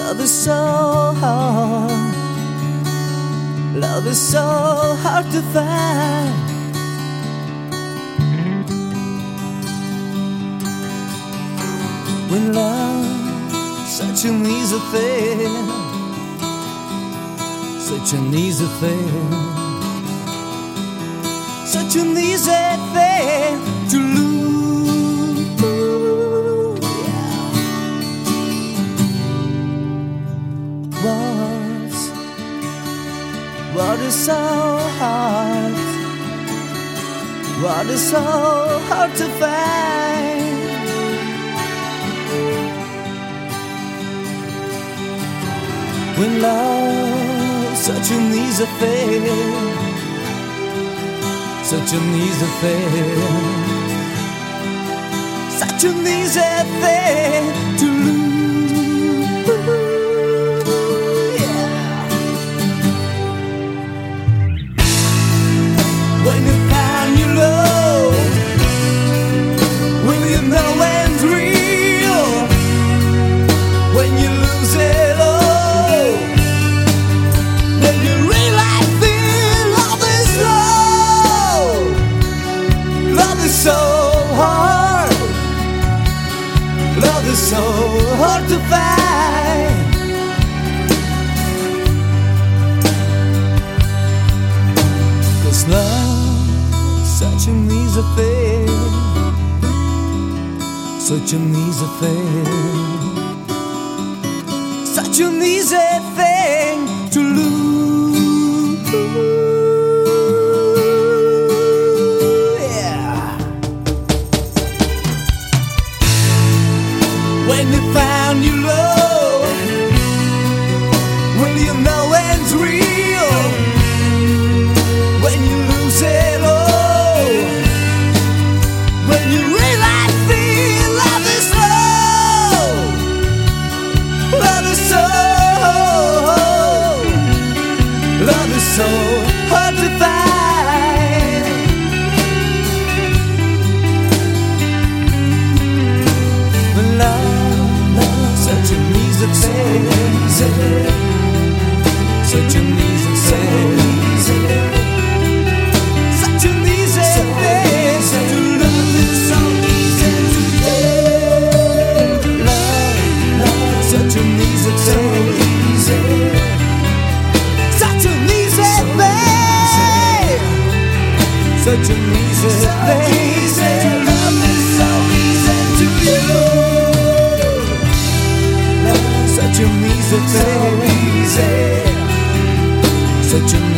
Love is so hard. Love is so hard to find. When love's such an easy thing, such an easy thing, such an easy thing to lose. Yeah. What is so hard? What is so hard to find? When love's such an easy thing, such an easy thing, such an easy thing to lose. Yeah. When you find your love, when you know it's real, when you lose it all, then you realize this love is love. Love is so hard. Love is so hard to find. Cause love's such an easy thing, such an easy thing, such an easy thing to lose. Yeah. When you found your love, when you know it's real, when you lose it all, when you realize this love is love. Love is so hard to find. But love's such an easy thing, such an easy thing, such an easy thing to love. It's so easy to love. Love, such an easy thing. Such an easy thing, such an easy thing. Love is so easy to you. Love, such an easy thing, such an